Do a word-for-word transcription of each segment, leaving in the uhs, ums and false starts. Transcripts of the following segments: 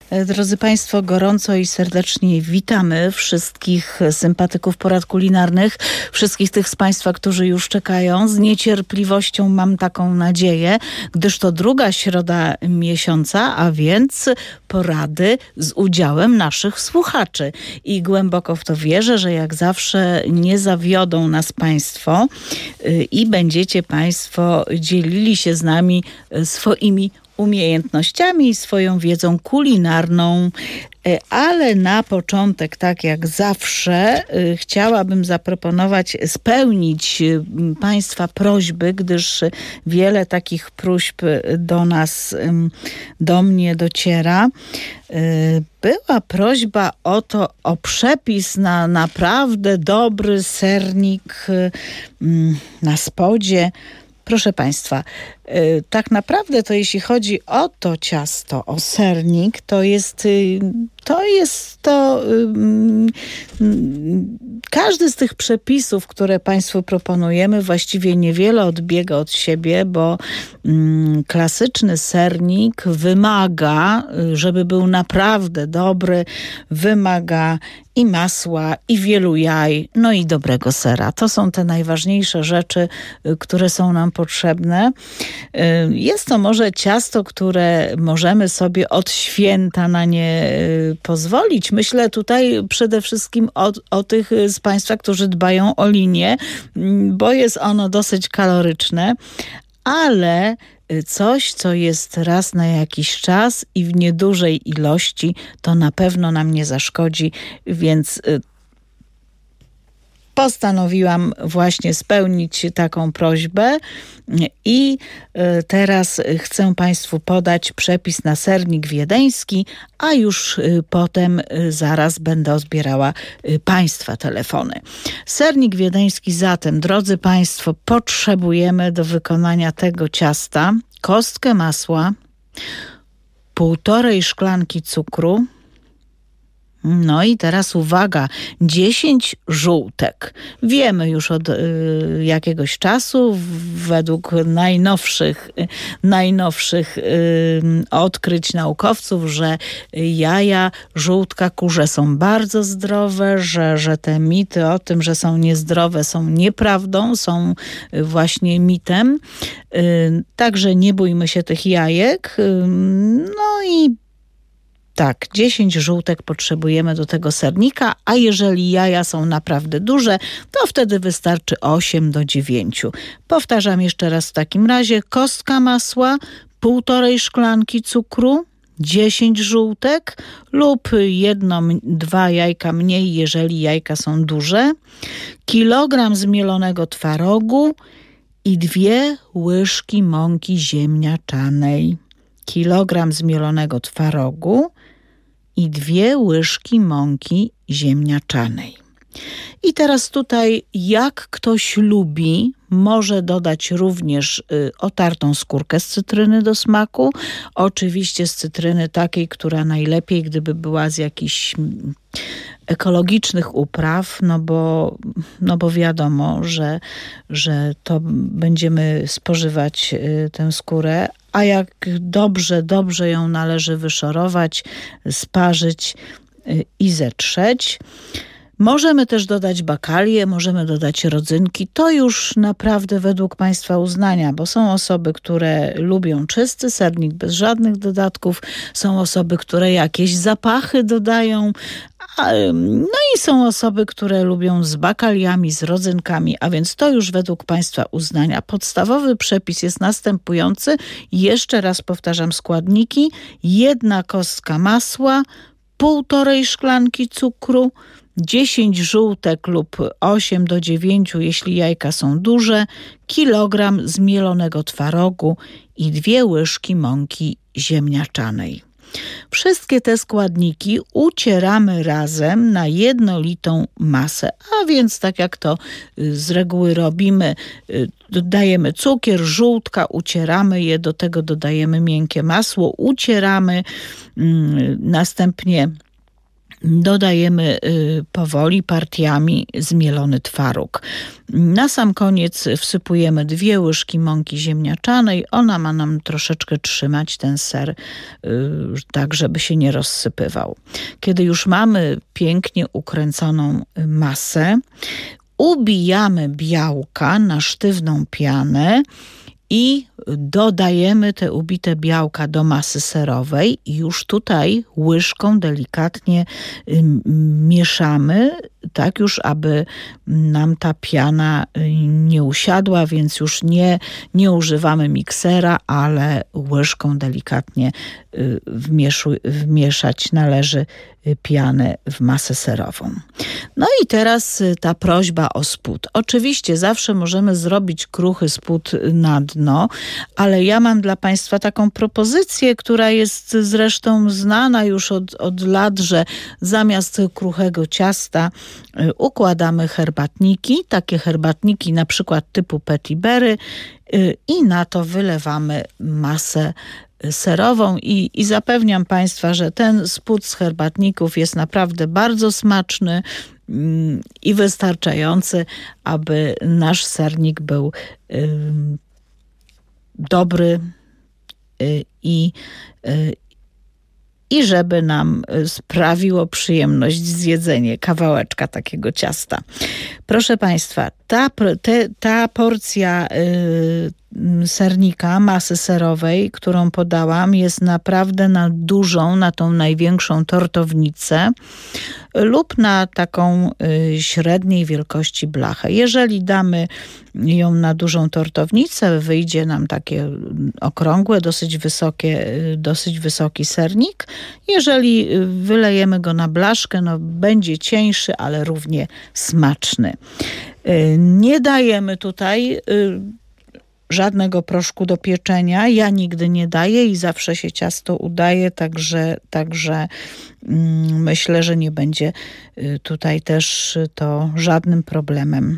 Drodzy Państwo, gorąco i serdecznie witamy wszystkich sympatyków porad kulinarnych, wszystkich tych z Państwa, którzy już czekają. Z niecierpliwością mam taką nadzieję, gdyż to druga środa miesiąca, a więc porady z udziałem naszych słuchaczy. I głęboko w to wierzę, że jak zawsze nie zawiodą nas Państwo i będziecie Państwo dzielili się z nami swoimi umiejętnościami i swoją wiedzą kulinarną. Ale na początek, tak jak zawsze, chciałabym zaproponować spełnić Państwa prośby, gdyż wiele takich próśb do nas, do mnie dociera. Była prośba o to, o przepis na naprawdę dobry sernik na spodzie. Proszę Państwa, tak naprawdę to jeśli chodzi o to ciasto, o sernik, to jest to, jest to każdy z tych przepisów, które Państwu proponujemy, właściwie niewiele odbiega od siebie, bo klasyczny sernik wymaga, żeby był naprawdę dobry, wymaga i masła, i wielu jaj, no i dobrego sera. To są te najważniejsze rzeczy, które są nam potrzebne. Jest to może ciasto, które możemy sobie od święta na nie pozwolić. Myślę tutaj przede wszystkim o, o tych z Państwa, którzy dbają o linię, bo jest ono dosyć kaloryczne, ale coś, co jest raz na jakiś czas i w niedużej ilości, to na pewno nam nie zaszkodzi, więc postanowiłam właśnie spełnić taką prośbę i teraz chcę Państwu podać przepis na sernik wiedeński, a już potem zaraz będę odbierała Państwa telefony. Sernik wiedeński zatem, drodzy Państwo, potrzebujemy do wykonania tego ciasta kostkę masła, półtorej szklanki cukru. No i teraz uwaga, dziesięć żółtek. Wiemy już od y, jakiegoś czasu, według najnowszych, y, najnowszych y, odkryć naukowców, że jaja żółtka kurze są bardzo zdrowe, że, że te mity o tym, że są niezdrowe, są nieprawdą, są właśnie mitem. Y, także nie bójmy się tych jajek. Y, no i tak, dziesięć żółtek potrzebujemy do tego sernika, a jeżeli jaja są naprawdę duże, to wtedy wystarczy osiem do dziewięciu. Powtarzam jeszcze raz w takim razie, kostka masła, półtorej szklanki cukru, dziesięć żółtek lub jedno, dwa jajka mniej, jeżeli jajka są duże, kilogram zmielonego twarogu i dwie łyżki mąki ziemniaczanej. Kilogram zmielonego twarogu i dwie łyżki mąki ziemniaczanej. I teraz tutaj, jak ktoś lubi, może dodać również y, otartą skórkę z cytryny do smaku. Oczywiście z cytryny takiej, która najlepiej, gdyby była z jakichś ekologicznych upraw, no bo, no bo wiadomo, że, że to będziemy spożywać y, tę skórę, a jak dobrze, dobrze ją należy wyszorować, sparzyć y, i zetrzeć. Możemy też dodać bakalię, możemy dodać rodzynki. To już naprawdę według Państwa uznania, bo są osoby, które lubią czysty sernik bez żadnych dodatków, są osoby, które jakieś zapachy dodają, no i są osoby, które lubią z bakaliami, z rodzynkami, a więc to już według Państwa uznania. Podstawowy przepis jest następujący. Jeszcze raz powtarzam składniki. Jedna kostka masła, półtorej szklanki cukru, dziesięć żółtek lub osiem do dziewięciu, jeśli jajka są duże, kilogram zmielonego twarogu i dwie łyżki mąki ziemniaczanej. Wszystkie te składniki ucieramy razem na jednolitą masę, a więc tak jak to z reguły robimy, dodajemy cukier, żółtka, ucieramy je, do tego dodajemy miękkie masło, ucieramy, następnie Dodajemy powoli partiami zmielony twaróg. Na sam koniec wsypujemy dwie łyżki mąki ziemniaczanej. Ona ma nam troszeczkę trzymać ten ser tak, żeby się nie rozsypywał. Kiedy już mamy pięknie ukręconą masę, ubijamy białka na sztywną pianę i dodajemy te ubite białka do masy serowej i już tutaj łyżką delikatnie mieszamy, tak już, aby nam ta piana nie usiadła, więc już nie, nie używamy miksera, ale łyżką delikatnie wmieszu, wmieszać należy pianę w masę serową. No i teraz ta prośba o spód. Oczywiście zawsze możemy zrobić kruchy spód na dno, ale ja mam dla Państwa taką propozycję, która jest zresztą znana już od, od lat, że zamiast kruchego ciasta układamy herbatniki, takie herbatniki na przykład typu petibery i na to wylewamy masę serową i, i zapewniam Państwa, że ten spód z herbatników jest naprawdę bardzo smaczny i wystarczający, aby nasz sernik był y, dobry y, i y, i żeby nam sprawiło przyjemność zjedzenie kawałeczka takiego ciasta. Proszę Państwa, ta, te, ta porcja y, sernika, masy serowej, którą podałam, jest naprawdę na dużą, na tą największą tortownicę lub na taką y, średniej wielkości blachę. Jeżeli damy ją na dużą tortownicę, wyjdzie nam takie okrągłe, dosyć wysokie, dosyć wysoki sernik. Jeżeli wylejemy go na blaszkę, no będzie cieńszy, ale równie smaczny. Nie dajemy tutaj żadnego proszku do pieczenia. Ja nigdy nie daję i zawsze się ciasto udaje, także, także myślę, że nie będzie tutaj też to żadnym problemem.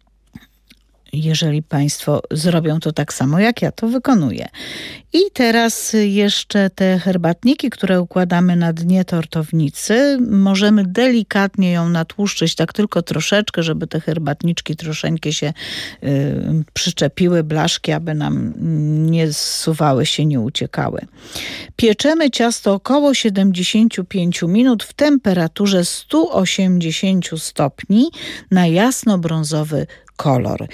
Jeżeli Państwo zrobią to tak samo, jak ja to wykonuję. I teraz jeszcze te herbatniki, które układamy na dnie tortownicy, możemy delikatnie ją natłuszczyć, tak tylko troszeczkę, żeby te herbatniczki troszeczkę się y, przyczepiły, blaszki, aby nam nie zsuwały się, nie uciekały. Pieczemy ciasto około siedemdziesiąt pięć minut w temperaturze sto osiemdziesiąt stopni na jasno-brązowy kolor.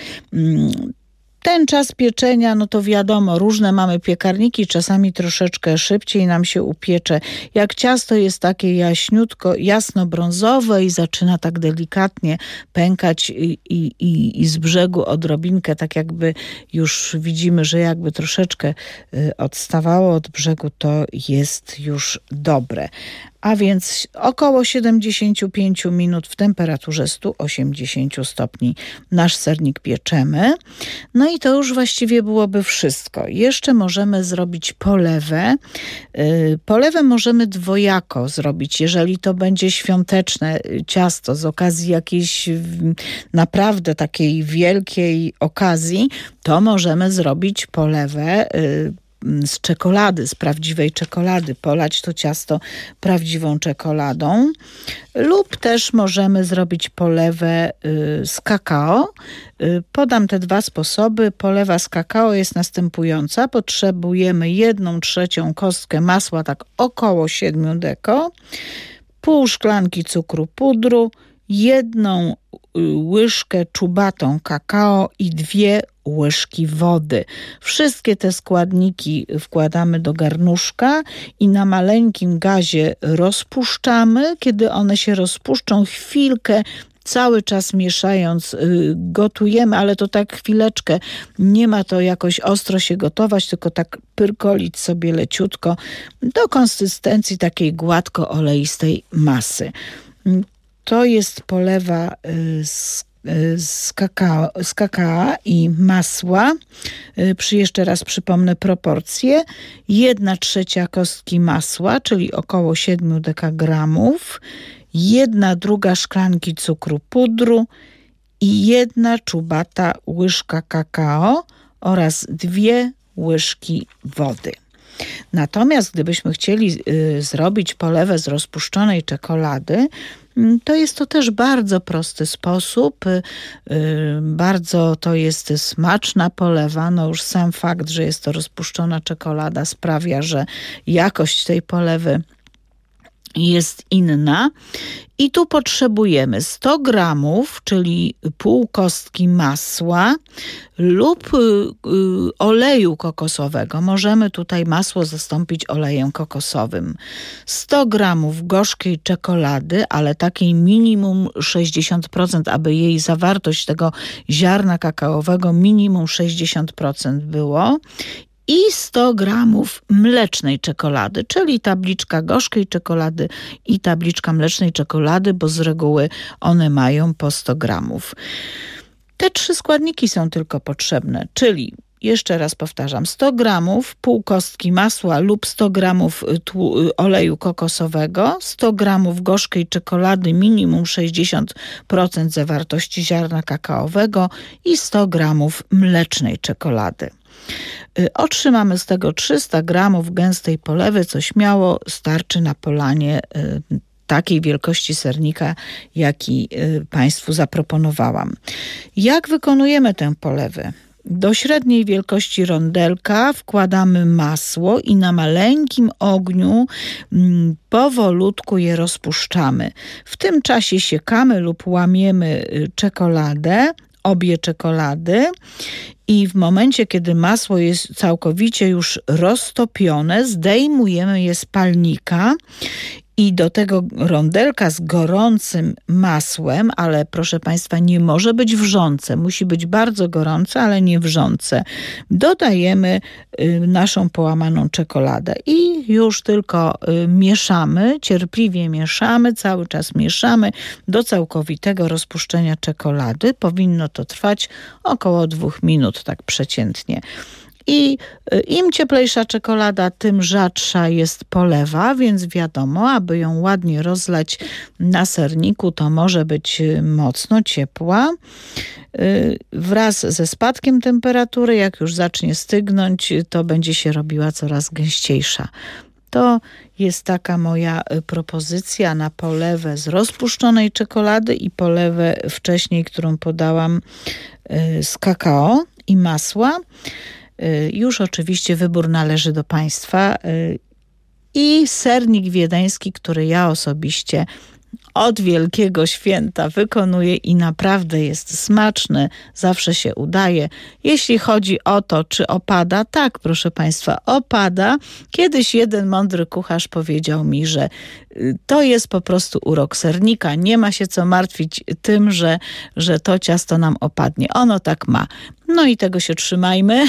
Ten czas pieczenia, no to wiadomo, różne mamy piekarniki, czasami troszeczkę szybciej nam się upiecze. Jak ciasto jest takie jaśniutko, jasno-brązowe i zaczyna tak delikatnie pękać i, i, i z brzegu odrobinkę, tak jakby już widzimy, że jakby troszeczkę odstawało od brzegu, to jest już dobre. A więc około siedemdziesiąt pięć minut w temperaturze sto osiemdziesiąt stopni nasz sernik pieczemy. No i to już właściwie byłoby wszystko. Jeszcze możemy zrobić polewę. Polewę możemy dwojako zrobić, jeżeli to będzie świąteczne ciasto z okazji jakiejś naprawdę takiej wielkiej okazji, to możemy zrobić polewę z czekolady, z prawdziwej czekolady, polać to ciasto prawdziwą czekoladą, lub też możemy zrobić polewę z kakao. Podam te dwa sposoby. Polewa z kakao jest następująca. Potrzebujemy jedną trzecią kostkę masła, tak około siedem deko, pół szklanki cukru pudru, jedną łyżkę czubatą kakao i dwie łyżki wody. Wszystkie te składniki wkładamy do garnuszka i na maleńkim gazie rozpuszczamy. Kiedy one się rozpuszczą, chwilkę cały czas mieszając gotujemy, ale to tak chwileczkę. Nie ma to jakoś ostro się gotować, tylko tak pyrkolić sobie leciutko do konsystencji takiej gładko oleistej masy. To jest polewa z, z, kakao, z kakao i masła. Przy jeszcze raz przypomnę proporcje. Jedna trzecia kostki masła, czyli około siedem dekagramów. Jedna druga szklanki cukru pudru i jedna czubata łyżka kakao oraz dwie łyżki wody. Natomiast gdybyśmy chcieli y, zrobić polewę z rozpuszczonej czekolady, to jest to też bardzo prosty sposób. Bardzo to jest smaczna polewa. No już sam fakt, że jest to rozpuszczona czekolada sprawia, że jakość tej polewy jest inna. I tu potrzebujemy sto gramów, czyli pół kostki masła lub y, y, oleju kokosowego. Możemy tutaj masło zastąpić olejem kokosowym. sto gramów gorzkiej czekolady, ale takiej minimum sześćdziesiąt procent, aby jej zawartość tego ziarna kakaowego minimum sześćdziesiąt procent było. I sto gramów mlecznej czekolady, czyli tabliczka gorzkiej czekolady i tabliczka mlecznej czekolady, bo z reguły one mają po sto gramów. Te trzy składniki są tylko potrzebne, czyli jeszcze raz powtarzam, sto gramów, pół kostki masła lub sto gramów oleju kokosowego, sto gramów gorzkiej czekolady, minimum sześćdziesiąt procent zawartości ziarna kakaowego i sto gramów mlecznej czekolady. Otrzymamy z tego trzysta gramów gęstej polewy, co śmiało starczy na polanie takiej wielkości sernika, jaki Państwu zaproponowałam. Jak wykonujemy tę polewę? Do średniej wielkości rondelka wkładamy masło i na maleńkim ogniu powolutku je rozpuszczamy. W tym czasie siekamy lub łamiemy czekoladę, obie czekolady. I w momencie, kiedy masło jest całkowicie już roztopione, zdejmujemy je z palnika i do tego rondelka z gorącym masłem, ale proszę Państwa, nie może być wrzące, musi być bardzo gorące, ale nie wrzące. Dodajemy y, naszą połamaną czekoladę i już tylko y, mieszamy, cierpliwie mieszamy, cały czas mieszamy do całkowitego rozpuszczenia czekolady. Powinno to trwać około dwóch minut, tak przeciętnie. I im cieplejsza czekolada, tym rzadsza jest polewa, więc wiadomo, aby ją ładnie rozlać na serniku, to może być mocno ciepła. Wraz ze spadkiem temperatury, jak już zacznie stygnąć, to będzie się robiła coraz gęściejsza. To jest taka moja propozycja na polewę z rozpuszczonej czekolady i polewę wcześniej, którą podałam z kakao i masła. Już oczywiście wybór należy do Państwa. I sernik wiedeński, który ja osobiście od Wielkiego Święta wykonuję i naprawdę jest smaczny, zawsze się udaje. Jeśli chodzi o to, czy opada, tak, proszę Państwa, opada. Kiedyś jeden mądry kucharz powiedział mi, że to jest po prostu urok sernika. Nie ma się co martwić tym, że, że to ciasto nam opadnie. Ono tak ma. No i tego się trzymajmy.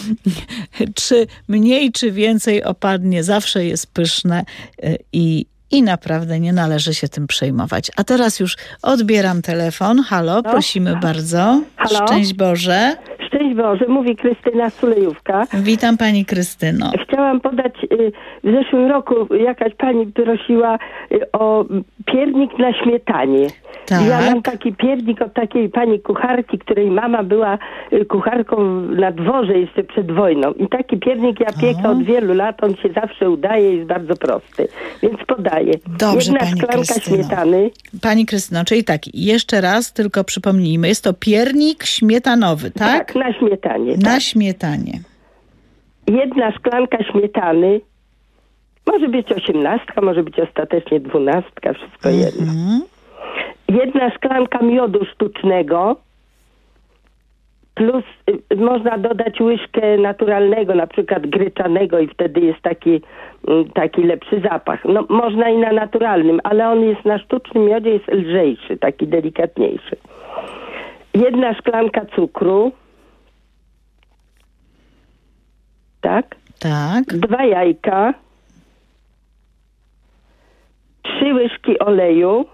Czy mniej, czy więcej opadnie, zawsze jest pyszne i I naprawdę nie należy się tym przejmować. A teraz już odbieram telefon. Halo, no. Prosimy bardzo. Halo? Szczęść Boże. Szczęść Boże, mówi Krystyna Sulejówka. Witam Pani Krystyno. Chciałam podać, w zeszłym roku jakaś pani prosiła o piernik na śmietanie. Tak. Ja mam taki piernik od takiej pani kucharki, której mama była kucharką na dworze jeszcze przed wojną. I taki piernik ja piekę od wielu lat, on się zawsze udaje, jest bardzo prosty. Więc podaję. Dobrze, Jedna Pani szklanka Krystyno. śmietany. Pani Krystyno, czyli tak, jeszcze raz tylko przypomnijmy, jest to piernik śmietanowy, tak? Tak, na śmietanie. Na tak. śmietanie. Jedna szklanka śmietany. Może być osiemnastka, może być ostatecznie dwunastka, wszystko Mhm. jedno. Jedna szklanka miodu sztucznego, plus y, można dodać łyżkę naturalnego, na przykład gryczanego i wtedy jest taki, y, taki lepszy zapach. No, można i na naturalnym, ale on jest na sztucznym miodzie, jest lżejszy, taki delikatniejszy. Jedna szklanka cukru. Tak? Tak. Dwa jajka. Trzy łyżki oleju.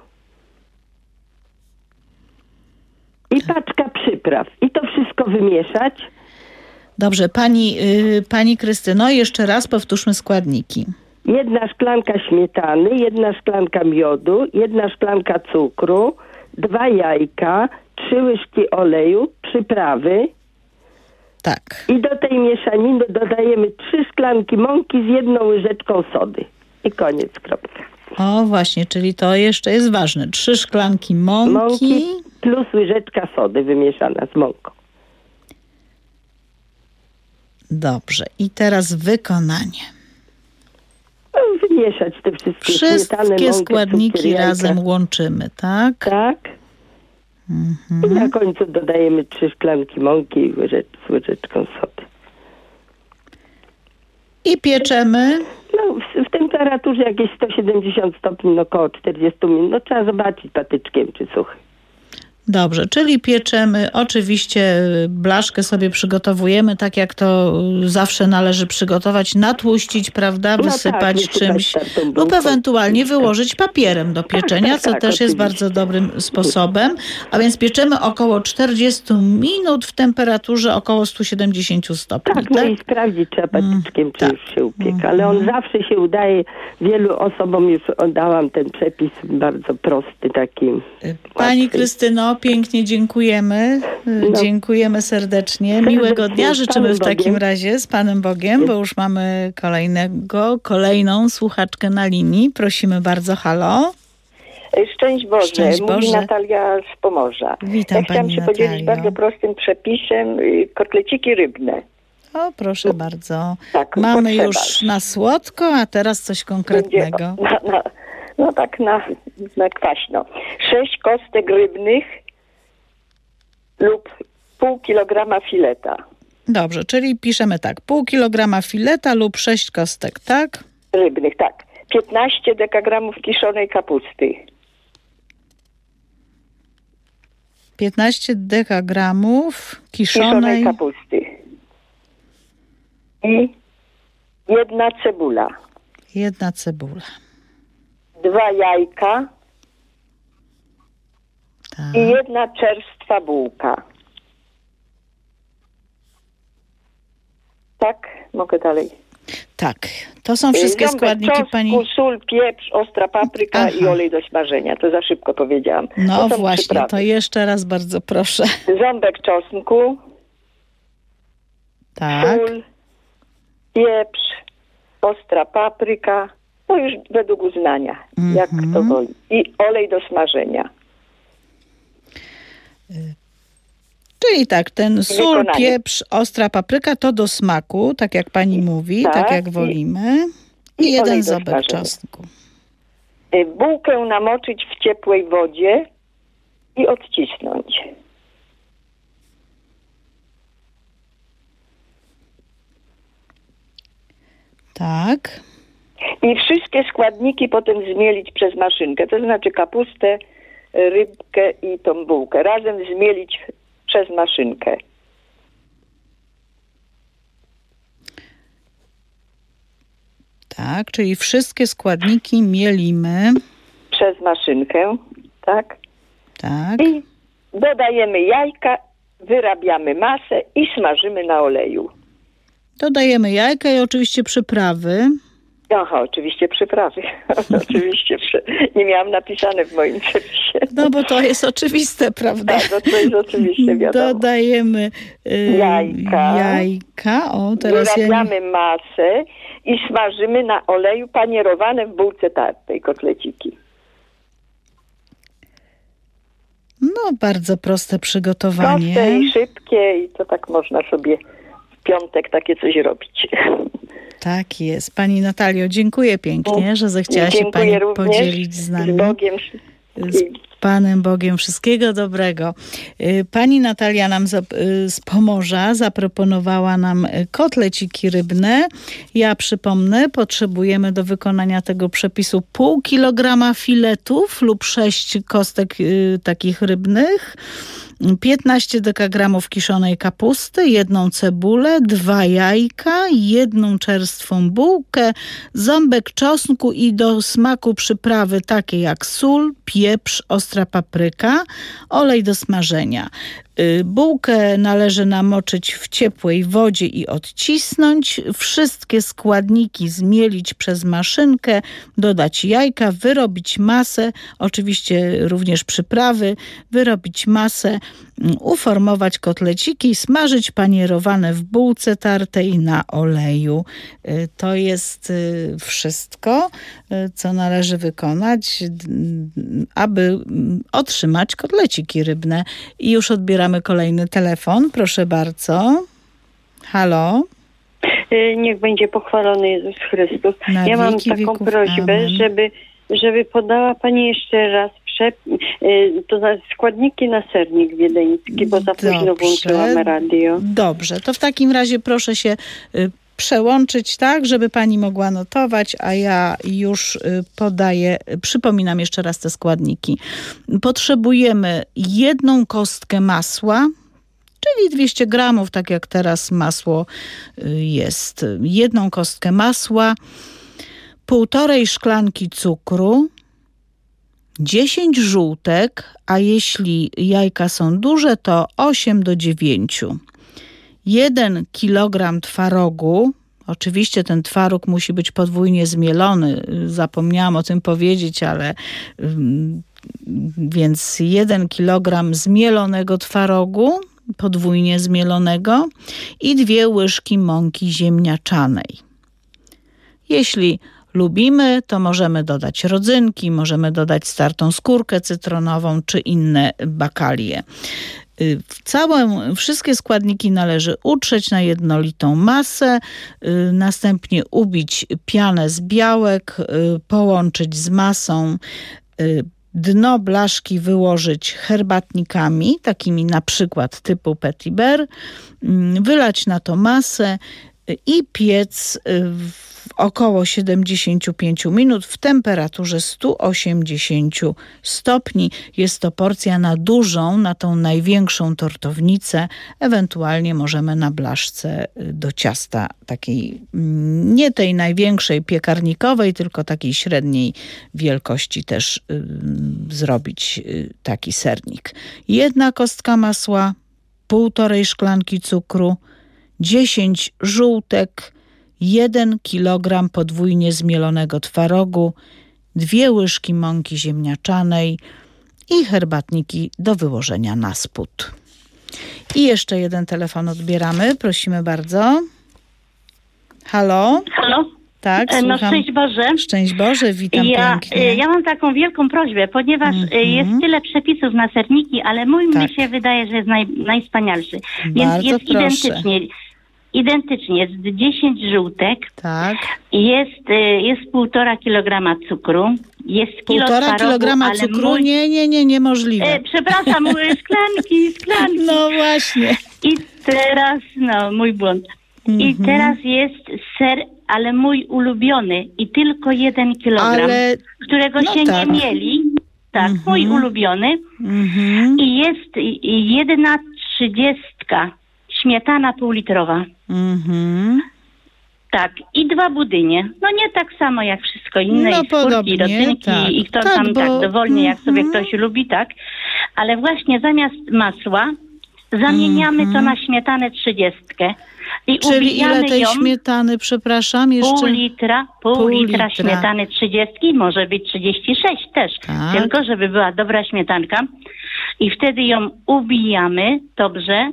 I paczka przypraw. I to wszystko wymieszać. Dobrze, Pani, yy, Pani Krystyno, jeszcze raz powtórzmy składniki. Jedna szklanka śmietany, jedna szklanka miodu, jedna szklanka cukru, dwa jajka, trzy łyżki oleju, przyprawy, Tak. I do tej mieszaniny dodajemy trzy szklanki mąki z jedną łyżeczką sody. I koniec, kropka. O właśnie, czyli to jeszcze jest ważne. Trzy szklanki mąki. Mąki plus łyżeczka sody wymieszana z mąką. Dobrze. I teraz wykonanie. No, wymieszać te wszystkie śmietane, Wszystkie mąkę, składniki cukier, jajka. razem łączymy, tak? Tak. Mhm. I na końcu dodajemy trzy szklanki mąki i łyżecz, z łyżeczką sody. I pieczemy. No, w, w temperaturze jakieś sto siedemdziesiąt stopni, no około czterdzieści minut. No trzeba zobaczyć patyczkiem, czy suchy. Dobrze, czyli pieczemy. Oczywiście blaszkę sobie przygotowujemy tak, jak to zawsze należy przygotować. Natłuścić, prawda? No Wysypać tak, wysypać czymś tartą lub bułką. ewentualnie wyłożyć papierem do pieczenia, tak, co tak, też jest oczywiście. bardzo dobrym sposobem. A więc pieczemy około czterdzieści minut w temperaturze około sto siedemdziesiąt stopni. Tak, no i sprawdzić trzeba patyczkiem, czy tak. już się upieka. Ale on zawsze się udaje. Wielu osobom już oddałam ten przepis bardzo prosty, taki. Pani łatwy. Krystyno, pięknie dziękujemy. No. Dziękujemy serdecznie. Serdecznie, Miłego dnia z życzymy Panem w takim Bogiem. razie z Panem Bogiem, bo już mamy kolejnego, kolejną słuchaczkę na linii. Prosimy bardzo, halo. Szczęść Boże, Szczęść mówi Boże. Natalia z Pomorza. Witam ja chciałam pani się podzielić Natalio. bardzo prostym przepisem, y, kotleciki rybne. O, proszę bardzo. Tak, Mamy potrzeba. już na słodko, a teraz coś konkretnego. Będzie, na, na, no tak na, na kwaśno. Sześć kostek rybnych lub pół kilograma fileta Dobrze, czyli piszemy tak. Pół kilograma fileta lub sześć kostek, tak? rybnych, tak. piętnaście dekagramów kiszonej kapusty. piętnaście dekagramów Kiszonej kiszonej. kapusty. I jedna cebula. Jedna cebula. Dwa jajka Tak. i jedna czerstwa bułka. Tak? Mogę dalej. Tak, to są wszystkie Ząbek składniki czosnku, pani. sól, pieprz, ostra papryka Aha. i olej do smażenia. To za szybko powiedziałam. No To są właśnie, przyprawy. to jeszcze raz bardzo proszę. Ząbek czosnku, Tak, sól, pieprz, ostra papryka. To już według uznania, jak Mhm. kto woli. I olej do smażenia. czyli tak, ten sól, Wykonanie. pieprz, ostra papryka to do smaku, tak jak pani mówi, tak, Tak, jak i- wolimy. I, i jeden olej do ząbek smażenia. czosnku. Y, Bułkę namoczyć w ciepłej wodzie i odcisnąć. Tak, I wszystkie składniki potem zmielić przez maszynkę. To znaczy kapustę, rybkę i tą bułkę. Razem zmielić przez maszynkę. tak, czyli wszystkie składniki mielimy. Przez maszynkę, tak? Tak, I dodajemy jajka, wyrabiamy masę i smażymy na oleju. dodajemy jajka i oczywiście przyprawy. Aha, oczywiście przyprawy. oczywiście przy... nie miałam napisane w moim przepisie. No bo to jest oczywiste, prawda? Tak, no to jest oczywiście wiadomo. Dodajemy y, Jajka. jajka. O, teraz ja nie... Wyrabiamy masę i smażymy na oleju panierowane w bułce tartej kotleciki. No, bardzo proste przygotowanie. Proste i szybkie i to tak można sobie w piątek takie coś robić. Tak jest. Pani Natalio, dziękuję pięknie, że zechciała się Dziękuję pani również. podzielić z nami. Z Bogiem. Z Panem Bogiem wszystkiego dobrego. Y, Pani Natalia nam zap- y, z Pomorza zaproponowała nam y, kotleciki rybne. Ja przypomnę, potrzebujemy do wykonania tego przepisu pół kilograma filetów lub sześć kostek y, takich rybnych, piętnaście dekagramów kiszonej kapusty, jedną cebulę, dwa jajka, jedną czerstwą bułkę, ząbek czosnku i do smaku przyprawy takie jak sól, pieprz, ostra papryka, olej do smażenia. Bułkę należy namoczyć w ciepłej wodzie i odcisnąć. Wszystkie składniki zmielić przez maszynkę, dodać jajka, wyrobić masę, oczywiście również przyprawy, wyrobić masę, uformować kotleciki, smażyć panierowane w bułce tartej na oleju. To jest wszystko, co należy wykonać, aby otrzymać kotleciki rybne. I już odbieramy kolejny telefon. Proszę bardzo. Halo? Niech będzie pochwalony Jezus Chrystus. Na ja mam wieki taką wieków. prośbę, Amen. żeby, żeby podała Pani jeszcze raz prze, to za składniki na sernik wiedeński, bo za późno Dobrze. włączyłam radio. Dobrze, to w takim razie proszę się y, przełączyć tak, żeby pani mogła notować, a ja już y, podaję, przypominam jeszcze raz te składniki. Potrzebujemy jedną kostkę masła, czyli dwieście gramów, tak jak teraz masło y, jest. Jedną kostkę masła, półtorej szklanki cukru, dziesięć żółtek, a jeśli jajka są duże, to osiem do dziewięciu. jeden kilogram twarogu, oczywiście ten twaróg musi być podwójnie zmielony, zapomniałam o tym powiedzieć, ale więc jeden kilogram zmielonego twarogu, podwójnie zmielonego i dwie łyżki mąki ziemniaczanej. Jeśli lubimy, to możemy dodać rodzynki, możemy dodać startą skórkę cytronową czy inne bakalie. Całe, wszystkie składniki należy utrzeć na jednolitą masę, następnie ubić pianę z białek, połączyć z masą, dno blaszki wyłożyć herbatnikami, takimi na przykład typu Petit Beurre, wylać na to masę i piec w około siedemdziesiąt pięć minut w temperaturze sto osiemdziesiąt stopni. Jest to porcja na dużą, na tą największą tortownicę. Ewentualnie możemy na blaszce do ciasta takiej, nie tej największej piekarnikowej, tylko takiej średniej wielkości też y, zrobić y, taki sernik. Jedna kostka masła, półtorej szklanki cukru, dziesięć żółtek, jeden kilogram podwójnie zmielonego twarogu, dwie łyżki mąki ziemniaczanej i herbatniki do wyłożenia na spód. I jeszcze jeden telefon odbieramy. Prosimy bardzo. Halo? Halo? Tak, No słucham. szczęść Boże. Szczęść Boże, witam Ja, pięknie. ja mam taką wielką prośbę, ponieważ Mhm. jest tyle przepisów na serniki, ale mój Tak. mi się wydaje, że jest naj, najwspanialszy. Więc Bardzo jest proszę. identycznie. Identycznie, jest dziesięć żółtek, Tak. jest, y, jest półtora kilograma cukru, jest kilo Półtora twarogu, kilograma ale cukru? Mój, Nie, nie, nie, niemożliwe. e, przepraszam, mówię, szklanki, szklanki. No właśnie. I teraz, no, mój błąd. I Mhm. teraz jest ser, ale mój ulubiony i tylko jeden kilogram, Ale którego no się tak. nie mieli. Tak, Mhm. mój ulubiony. Mhm. I jest i- i jedna trzydziestka, śmietana półlitrowa. Mhm. Tak, i dwa budynie. No nie tak samo jak wszystko inne, No i skórki, podobnie, i rodzynki, tak. i kto Tak, tam bo- tak dowolnie, jak sobie Mhm. ktoś lubi, tak. Ale właśnie zamiast masła zamieniamy Mhm. to na śmietanę trzydziestkę. I Czyli ubijamy ile tej ją śmietany, przepraszam, jeszcze? pół litra, pół, Pół litra litra. śmietany trzydziestki, może być trzydzieści sześć też, Tak. tylko żeby była dobra śmietanka. I wtedy ją ubijamy dobrze.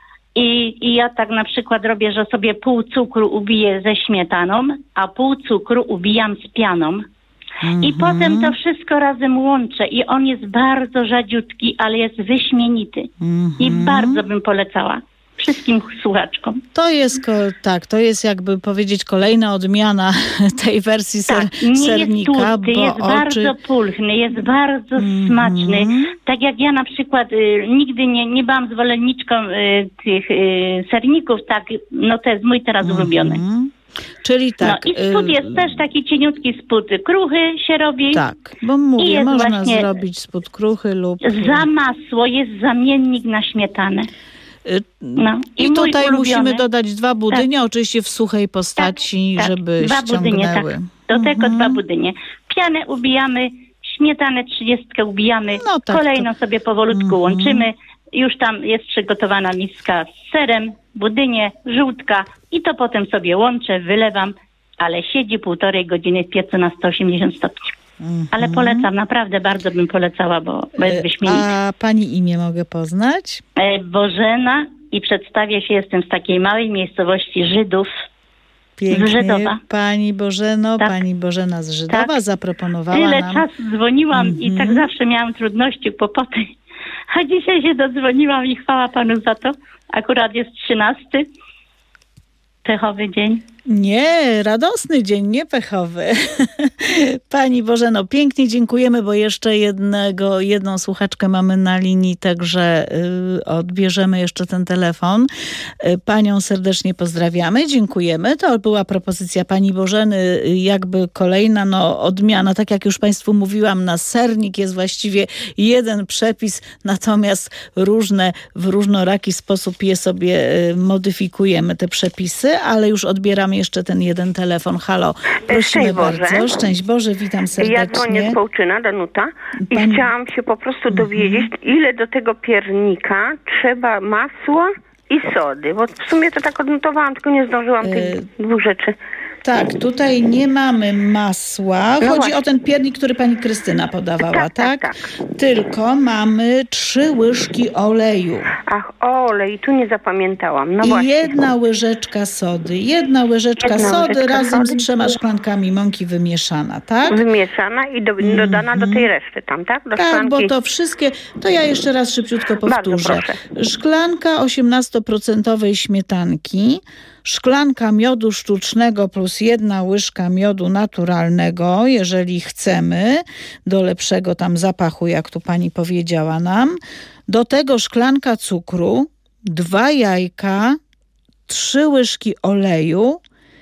I, I ja tak na przykład robię, że sobie pół cukru ubiję ze śmietaną, a pół cukru ubijam z pianą. I Mhm. potem to wszystko razem łączę i on jest bardzo rzadziutki, ale jest wyśmienity. I Mhm. bardzo bym polecała wszystkim słuchaczkom. To jest, ko- tak, to jest jakby powiedzieć kolejna odmiana tej wersji ser- Tak, nie sernika, jest tłusty, bo jest oczy... bardzo pulchny, jest bardzo Mhm. smaczny. Tak jak ja na przykład y, nigdy nie, nie byłam zwolenniczką y, tych y, serników, tak, no to jest mój teraz ulubiony. Mhm. Czyli tak. no i spód y, jest też taki cieniutki spód kruchy się robi. Tak, bo mówię, jest można właśnie zrobić spód kruchy lub... Za masło jest zamiennik na śmietanę. Y, No. I, mój tutaj ulubiony- musimy dodać dwa budynie, oczywiście w suchej postaci, tak, żeby dwa budynie, ściągnęły. tak. Do tego Mhm. dwa budynie. Pianę ubijamy, śmietanę trzydziestkę ubijamy, No tak, kolejno to- sobie powolutku Mhm. łączymy. Już tam jest przygotowana miska z serem, budynie, żółtka i to potem sobie łączę, wylewam, ale siedzi półtorej godziny w piecu na sto osiemdziesiąt stopni. Mhm. Ale polecam, naprawdę bardzo bym polecała, bo bo jest wyśmienicie. A pani imię mogę poznać? E, Bożena i przedstawię się, jestem z takiej małej miejscowości Żydów. Pięknie. Z Żydowa. Pani Bożeno, Tak. pani Bożena z Żydowa Tak. zaproponowała Tyle nam... czasu dzwoniłam Mhm. i tak zawsze miałam trudności, kłopoty. A dzisiaj się dodzwoniłam i chwała Panu za to. Akurat jest trzynasty. Pechowy dzień. Nie, radosny dzień, nie pechowy. Pani Bożeno, pięknie dziękujemy, bo jeszcze jednego, jedną słuchaczkę mamy na linii, także y, odbierzemy jeszcze ten telefon. Y, Panią serdecznie pozdrawiamy, dziękujemy. To była propozycja pani Bożeny, y, jakby kolejna no, odmiana. Tak jak już Państwu mówiłam, na sernik jest właściwie jeden przepis, natomiast różne, w różnoraki sposób je sobie y, modyfikujemy, te przepisy, ale już odbieramy jeszcze ten jeden telefon. Halo, prosimy Szczęść bardzo. Boże. Szczęść Boże, witam serdecznie. Ja dzwonię z Połczyna, Danuta, i Pani- chciałam się po prostu dowiedzieć, ile do tego piernika trzeba masła i sody, bo w sumie to tak odnotowałam, tylko nie zdążyłam tych Y- dwóch rzeczy. Tak, tutaj nie mamy masła. No Chodzi właśnie. o ten piernik, który pani Krystyna podawała, Tak, tak? tak, tak. Tylko mamy trzy łyżki oleju Ach, olej, tu nie zapamiętałam, no i właśnie. jedna łyżeczka sody. Jedna łyżeczka Jedna sody łyżeczka razem z sody. trzema szklankami mąki wymieszana, tak? Wymieszana i do, dodana do tej reszty tam, tak? Do Tak, szklanki. bo to wszystkie, to ja jeszcze raz szybciutko powtórzę. proszę. Szklanka osiemnastoprocentowej śmietanki, szklanka miodu sztucznego plus jedna łyżka miodu naturalnego, jeżeli chcemy, do lepszego tam zapachu, jak tu pani powiedziała nam. Do tego szklanka cukru, dwa jajka, trzy łyżki oleju,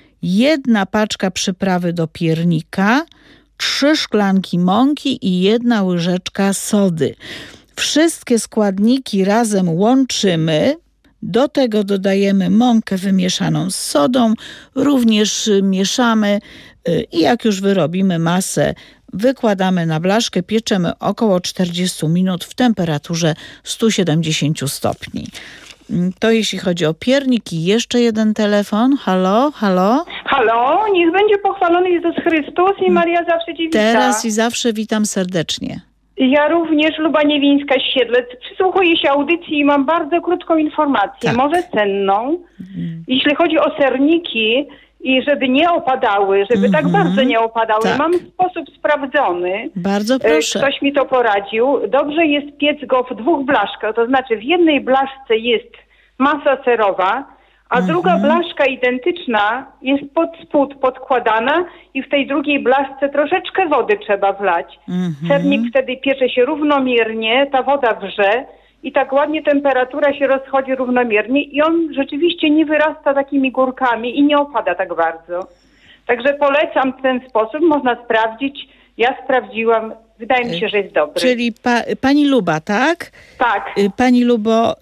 jedna paczka przyprawy do piernika, trzy szklanki mąki i jedna łyżeczka sody. Wszystkie składniki razem łączymy. Do tego dodajemy mąkę wymieszaną z sodą, również y, mieszamy y, i jak już wyrobimy masę, wykładamy na blaszkę, pieczemy około czterdzieści minut w temperaturze sto siedemdziesiąt stopni. Mm, To jeśli chodzi o pierniki. Jeszcze jeden telefon. Halo, halo. Halo, niech będzie pochwalony Jezus Chrystus i Maria zawsze Dziewica. Teraz i zawsze witam serdecznie. Ja również, Luba Niewińska, Siedlec. Przysłuchuję się audycji i mam bardzo krótką informację, Tak. może cenną. Jeśli chodzi o serniki i żeby nie opadały, żeby tak Mhm. bardzo nie opadały, Tak. mam sposób sprawdzony. Bardzo E, proszę. Ktoś mi to poradził. Dobrze jest piec go w dwóch blaszkach, to znaczy w jednej blaszce jest masa serowa, a Mhm. druga blaszka identyczna jest pod spód podkładana i w tej drugiej blaszce troszeczkę wody trzeba wlać. Mhm. Sernik wtedy piecze się równomiernie, ta woda wrze i tak ładnie temperatura się rozchodzi równomiernie i on rzeczywiście nie wyrasta takimi górkami i nie opada tak bardzo. Także polecam ten sposób, można sprawdzić. Ja sprawdziłam, wydaje mi się, że jest dobry. Czyli pa, pani Luba, tak? Tak. Y, Pani Lubo,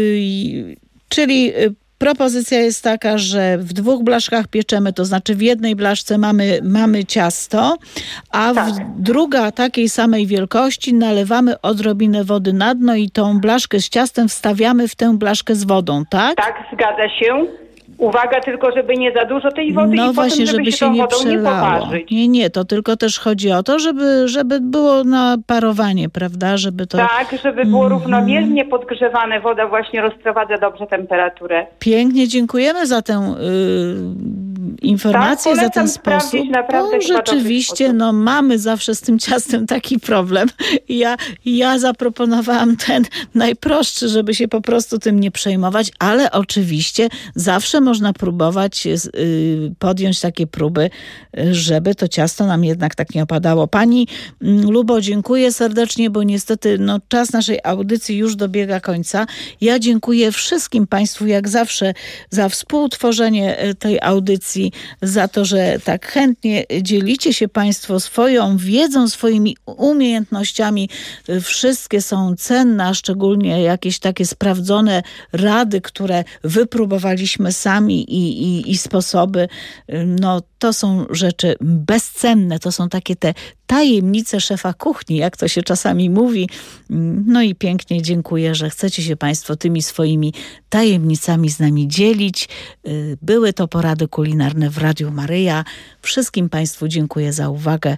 y, czyli y, propozycja jest taka, że w dwóch blaszkach pieczemy, to znaczy w jednej blaszce mamy, mamy ciasto, a Tak. w druga takiej samej wielkości nalewamy odrobinę wody na dno i tą blaszkę z ciastem wstawiamy w tę blaszkę z wodą, tak? Tak, zgadza się. Uwaga tylko, żeby nie za dużo tej wody No i właśnie, potem, żeby, żeby się się tą nie wodą nie przelało. poparzyć. Nie, nie, to tylko też chodzi o to, żeby, żeby było na parowanie, prawda? Żeby to Tak, żeby było Mhm. równomiernie podgrzewane. Woda właśnie rozprowadza dobrze temperaturę. pięknie dziękujemy za tę y, informację, Tak, za polecam ten sprawdzić, sposób. naprawdę Bo chyba dobry rzeczywiście sposób. no, mamy zawsze z tym ciastem taki problem. Ja, ja zaproponowałam ten najprostszy, żeby się po prostu tym nie przejmować, ale oczywiście zawsze można próbować y, podjąć takie próby, y, żeby to ciasto nam jednak tak nie opadało. Pani mm, Lubo, dziękuję serdecznie, bo niestety no, czas naszej audycji już dobiega końca. Ja dziękuję wszystkim Państwu, jak zawsze, za współtworzenie y, tej audycji, za to, że tak chętnie dzielicie się Państwo swoją wiedzą, swoimi umiejętnościami. Y, Wszystkie są cenne, a szczególnie jakieś takie sprawdzone rady, które wypróbowaliśmy sami i, i, i sposoby. Y, No, to są rzeczy bezcenne, to są takie te tajemnice szefa kuchni, jak to się czasami mówi. No i pięknie dziękuję, że chcecie się Państwo tymi swoimi tajemnicami z nami dzielić. Były to porady kulinarne w Radiu Maryja. Wszystkim Państwu dziękuję za uwagę.